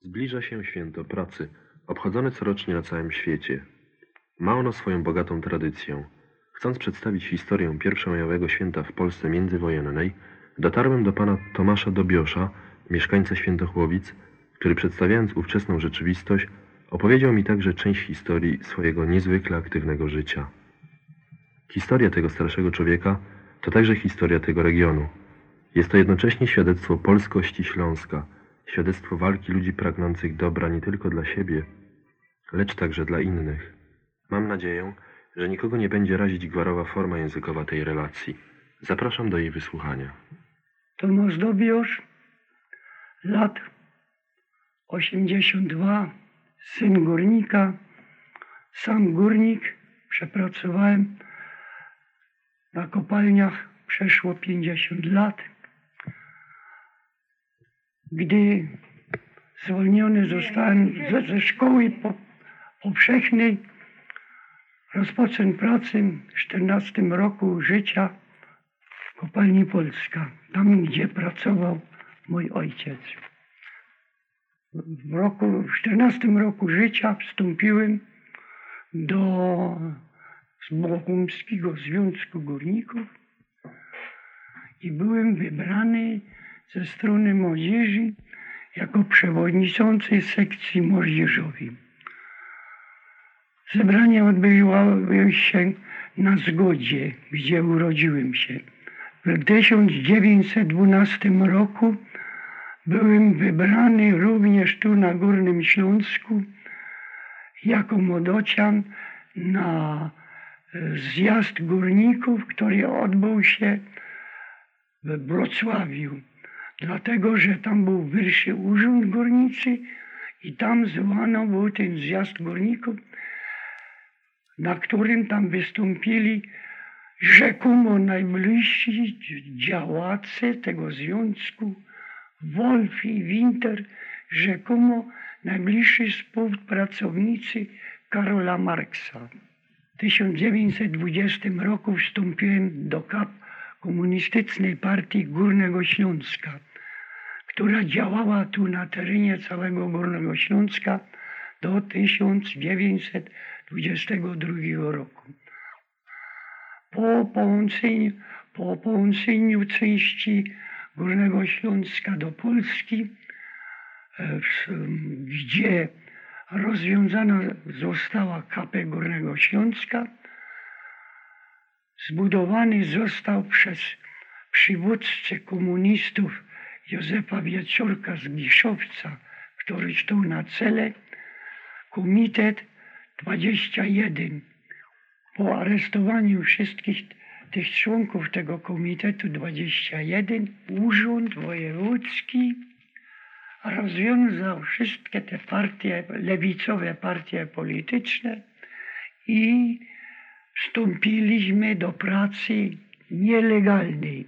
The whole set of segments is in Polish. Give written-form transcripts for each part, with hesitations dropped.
Zbliża się święto pracy, obchodzone corocznie na całym świecie. Ma ono swoją bogatą tradycję. Chcąc przedstawić historię pierwszomajowego święta w Polsce międzywojennej, dotarłem do pana Tomasza Dobiosza, mieszkańca Świętochłowic, który przedstawiając ówczesną rzeczywistość, opowiedział mi także część historii swojego niezwykle aktywnego życia. Historia tego starszego człowieka to także historia tego regionu. Jest to jednocześnie świadectwo polskości Śląska, świadectwo walki ludzi pragnących dobra nie tylko dla siebie, lecz także dla innych. Mam nadzieję, że nikogo nie będzie razić gwarowa forma językowa tej relacji. Zapraszam do jej wysłuchania. Tomasz Dobiosz, lat 82, syn górnika, sam górnik, przepracowałem na kopalniach przeszło 50 lat. Gdy zwolniony zostałem ze szkoły powszechnej, rozpocząłem pracę w 14 roku życia w kopalni Polska, tam gdzie pracował mój ojciec. W 14 roku życia wstąpiłem do Bochumskiego Związku Górników i byłem wybrany ze strony młodzieży jako przewodniczący sekcji młodzieżowej. Zebranie odbywało się na Zgodzie, gdzie urodziłem się. W 1912 roku byłem wybrany również tu na Górnym Śląsku jako młodocian na zjazd górników, który odbył się w Wrocławiu. Dlatego, że tam był wyższy urząd górniczy i tam zwołano był ten zjazd górników, na którym tam wystąpili rzekomo najbliżsi działacze tego związku, Wolf i Winter, rzekomo najbliżsi współpracownicy Karola Marksa. W 1920 roku wstąpiłem do KAP Komunistycznej Partii Górnego Śląska, która działała tu na terenie całego Górnego Śląska do 1922 roku. Po połączeniu części Górnego Śląska do Polski, gdzie rozwiązana została KP Górnego Śląska, zbudowany został przez przywódcę komunistów Józefa Wieczorka z Giszowca, który stał na czele, Komitet 21. Po aresztowaniu wszystkich tych członków tego Komitetu 21, Urząd Wojewódzki rozwiązał wszystkie te partie, lewicowe partie polityczne i wstąpiliśmy do pracy nielegalnej.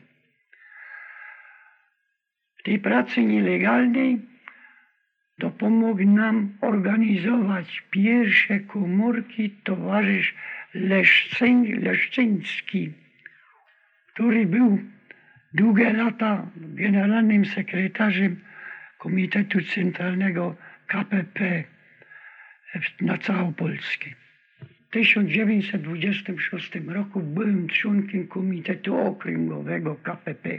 W tej pracy nielegalnej dopomógł nam organizować pierwsze komórki towarzysz Leszczyński, który był długie lata generalnym sekretarzem Komitetu Centralnego KPP na całą Polskę. W 1926 roku byłem członkiem Komitetu Okręgowego KPP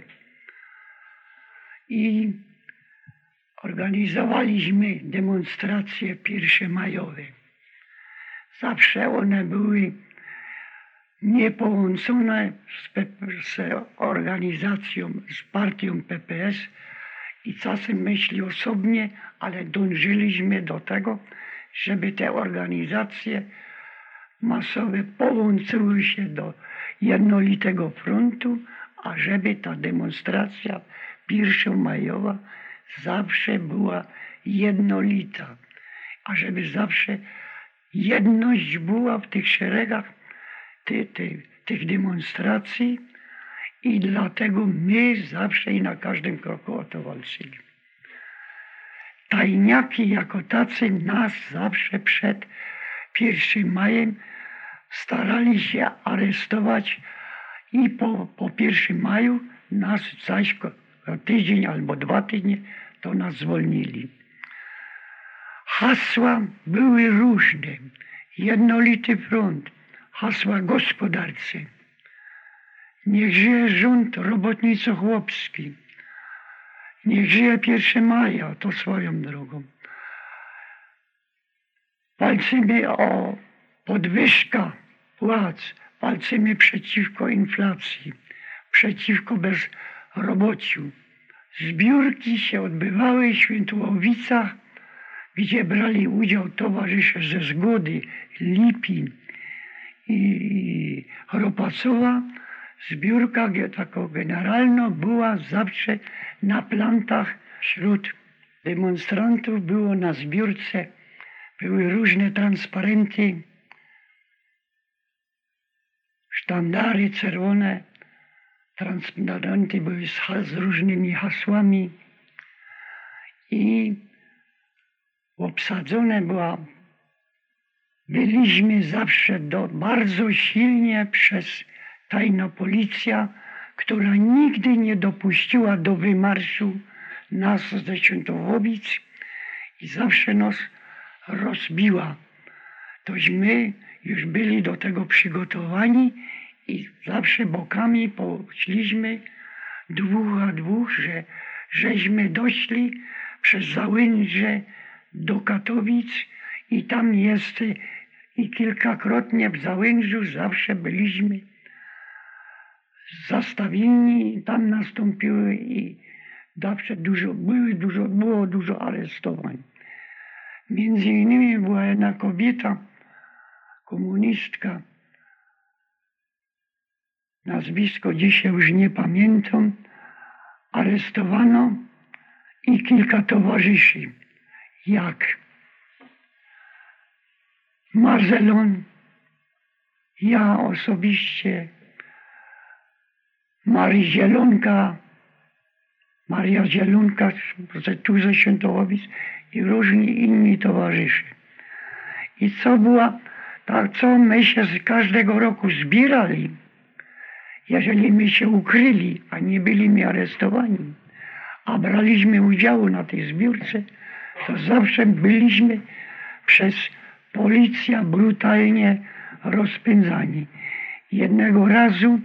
i organizowaliśmy demonstracje pierwszomajowe. Zawsze one były niepołączone z organizacją, z partią PPS i czasem myśli osobnie, ale dążyliśmy do tego, żeby te organizacje masowe połączyły się do jednolitego frontu, a żeby ta demonstracja pierwszomajowa zawsze była jednolita, a żeby zawsze jedność była w tych szeregach tych demonstracji i dlatego my zawsze i na każdym kroku o to walczyli. Tajniaki jako tacy nas zawsze przed 1 majem starali się aresztować i po 1 maju nas zaś tydzień albo 2 tygodnie to nas zwolnili. Hasła były różne. Jednolity front, hasła gospodarcze. Niech żyje rząd robotnico-chłopski. Niech żyje 1 maja, to swoją drogą. Walczymy o podwyżkę płac, walczymy przeciwko inflacji, przeciwko bezrobociu. Zbiórki się odbywały w Świętułowicach, gdzie brali udział towarzysze ze Zgody, Lipin i Chropacowa. Zbiórka taka generalna była zawsze na plantach. Wśród demonstrantów było na zbiórce, były różne transparenty, sztandary czerwone, transparenty były z różnymi hasłami i obsadzone byliśmy zawsze bardzo silnie przez tajna policja, która nigdy nie dopuściła do wymarszu nas ze Świętochowic i zawsze nas rozbiła. Tośmy już byli do tego przygotowani i zawsze bokami poszliśmy 2 a 2, żeśmy doszli przez Załęże do Katowic i tam jest i kilkakrotnie w Załężu zawsze byliśmy zastawieni, tam nastąpiły i zawsze było dużo aresztowań. Między innymi była jedna kobieta, komunistka, nazwisko dzisiaj już nie pamiętam, aresztowano i kilka towarzyszy, jak Marzelon, ja osobiście, Maria Zielonka, tu ze Świętochowic i różni inni towarzysze. I co my się z każdego roku zbierali, jeżeli my się ukryli, a nie byliśmy aresztowani, a braliśmy udział na tej zbiórce, to zawsze byliśmy przez policję brutalnie rozpędzani. Jednego razu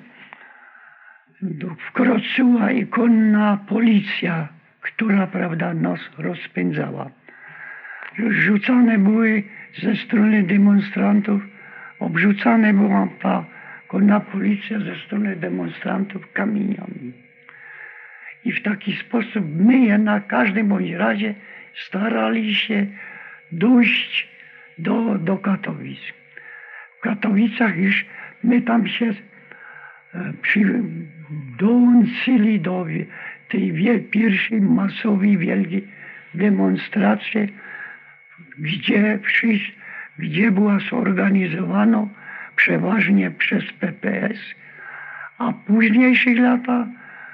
wkroczyła i konna policja, która, prawda, nas rozpędzała. Rzucane były ze strony demonstrantów, obrzucane była ta konna policja ze strony demonstrantów kamieniami. I w taki sposób my na każdym bądź razie starali się dojść do Katowic. W Katowicach już my tam się dołączyli do tej pierwszej masowej wielkiej demonstracji, gdzie była zorganizowana przeważnie przez PPS, a w późniejszych latach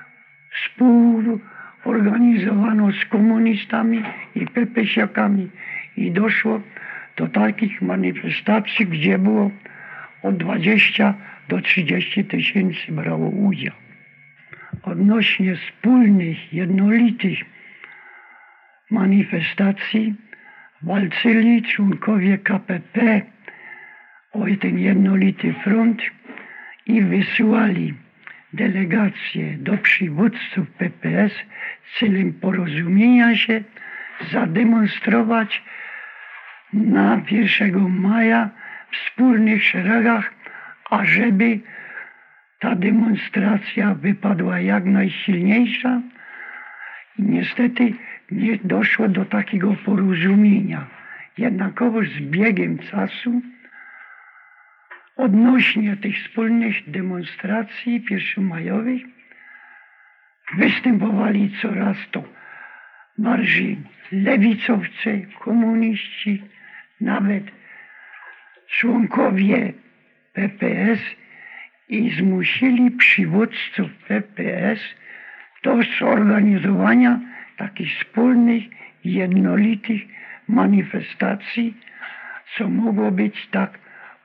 współorganizowano z komunistami i PPS-akami i doszło do takich manifestacji, gdzie było od 20 do 30 tysięcy brało udział. Odnośnie wspólnych, jednolitych manifestacji walczyli członkowie KPP o ten jednolity front i wysyłali delegacje do przywódców PPS celem porozumienia się, zademonstrować na 1 maja w wspólnych szeregach, ażeby ta demonstracja wypadła jak najsilniejsza. I niestety nie doszło do takiego porozumienia. Jednakowoż z biegiem czasu odnośnie tych wspólnych demonstracji pierwszomajowych występowali coraz to bardziej lewicowcy, komuniści, nawet członkowie PPS i zmusili przywódców PPS do zorganizowania takich wspólnych, jednolitych manifestacji, co mogło być tak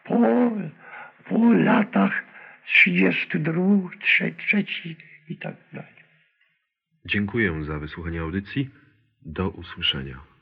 po latach 32, 33 i tak dalej. Dziękuję za wysłuchanie audycji. Do usłyszenia.